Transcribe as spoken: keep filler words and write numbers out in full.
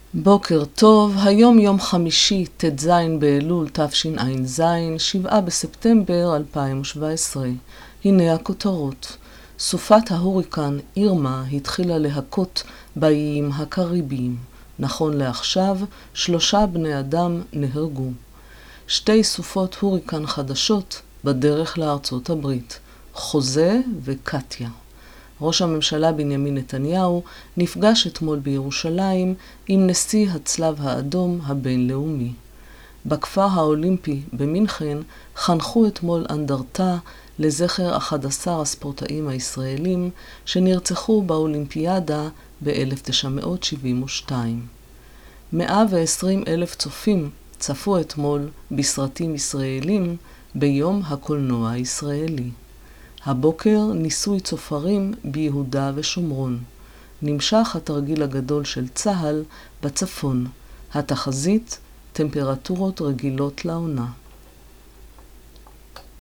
בוקר טוב, היום יום חמישי, ט"ז באלול תשע"ז, שבעה בספטמבר אלפיים שבע עשרה. הנה הכותרות. סופת ההוריקן אירמה התחילה להכות באיים הקריביים. נכון לעכשיו, שלושה בני אדם נהרגו. שתי סופות הוריקן חדשות בדרך לארצות הברית, חוזה וקטיה. ראש הממשלה בנימין נתניהו נפגש אתמול בירושלים עם נשיא הצלב האדום הבינלאומי. בכפר האולימפי במינכן חנכו אתמול אנדרטה לזכר אחד עשר הספורטאים הישראלים שנרצחו באולימפיאדה ב-אלף תשע מאות שבעים ושתיים. מאה ועשרים אלף צופים צפו אתמול בסרטים ישראלים ביום הקולנוע הישראלי. הבוקר ניסוי צופרים ביהודה ושומרון. נמשך התרגיל הגדול של צה"ל בצפון. התחזית, טמפרטורות רגילות לעונה.